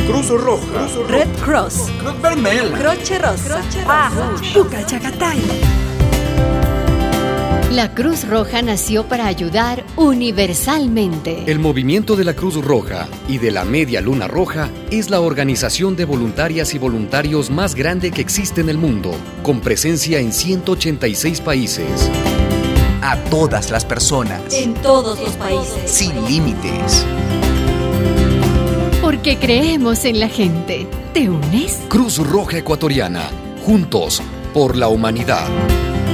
Cruz Roja, Red Cross, Cruz Vermella, Croce Rossa, Buca Chagatai. La Cruz Roja nació para ayudar universalmente. El movimiento de la Cruz Roja y de la Media Luna Roja es la organización de voluntarias y voluntarios más grande que existe en el mundo, con presencia en 186 países. A todas las personas. En todos los países. Sin límites. Porque creemos en la gente. ¿Te unes? Cruz Roja Ecuatoriana. Juntos por la humanidad.